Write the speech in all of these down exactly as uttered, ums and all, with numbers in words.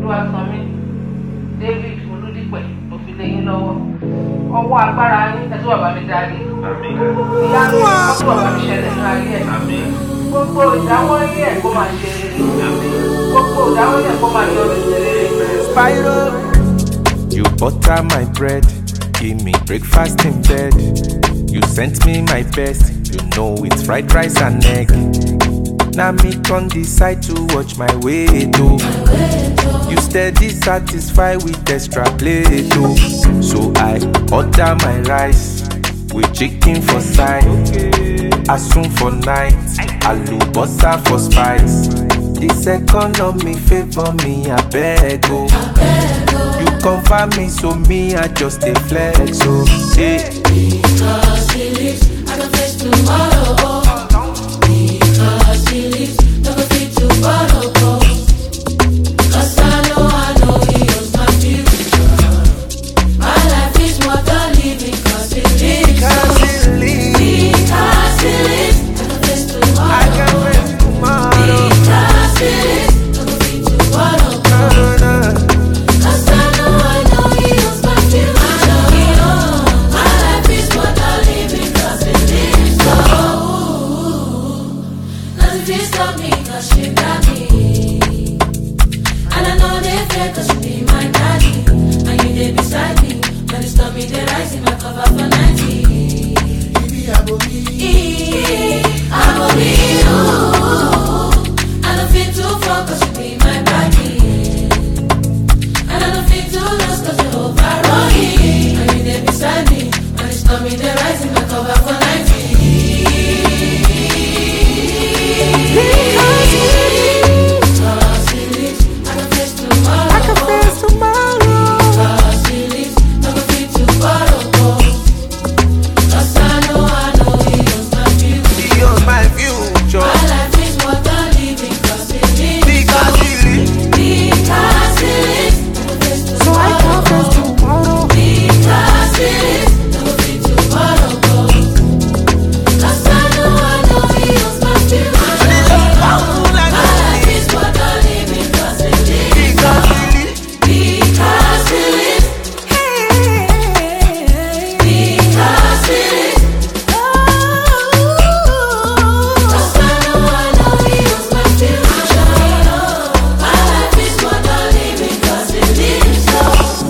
Olúwasanmi David Olúdípẹ̀ tó fi lé yín lọ́wọ́ ọwọ́ agbára yín ẹ̀tọ́ bàbá mi dáadé ìyá mi ọkọ̀ bàbá mi ṣẹlẹ̀ ní ayé ẹ̀ gbogbo ìdáwọ́ ilé ẹ̀ kó máa ṣe rere gbogbo ìdáwọ́ ilé ẹ̀ kó máa yọrí sí rere. Spyro, you butter my bread, give me breakfast in bed. You sent me my best, you know it's fried rice and egg. Now me can decide to watch my way too. You steady satisfied with extra plate too. So I order my rice with chicken for side, asun for night, alubosa for spice. This economy favor me, I beg oh. You confirm me, so me I just a flex so yeah. Because he lives, I can face tomorrow. Oh. Because he lives, no go fit to borrow. Oh. Cause I know, I know he owns my future. My life is more than living. Cause he lives, Because he lives, because he lives, I can face tomorrow. I can face tomorrow. Because he lives, no go fit to borrow. Oh. Cause I know, I know he owns my future. I know he owns. My life is more than living. Cause he lives, oh. Nothing fit stop me, cause she got me. And I know they fear, cause you be my daddy. And you there beside me. When they stop me, they rise in my cover for ninety. I'm a me, oh. I don't feel too far, cause you be my body. And I don't feel too lost, cause you overrun me. And you there beside me. When they stop me, they rise in my cover for ninety. Because he lives, I can face tomorrow. I can face tomorrow. Because he lives, no go fit to borrow. Cause I know, I know he owns my future. He owns my future. My life is more than living. Cause he lives, Because he lives, because he lives, no go face so I can face tomorrow. tomorrow. Because he lives, no go fit to borrow. Cause I know, I know he owns my future. My life is more than living. Cause he lives, Because he lives, because he lives, because he lives. Cause I know, I know he owns my future. My life is more than living. Cause he lives, oh.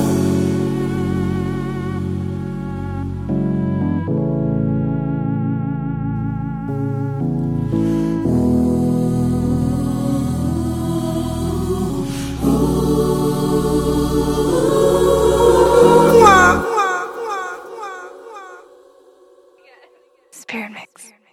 Spirit Mix.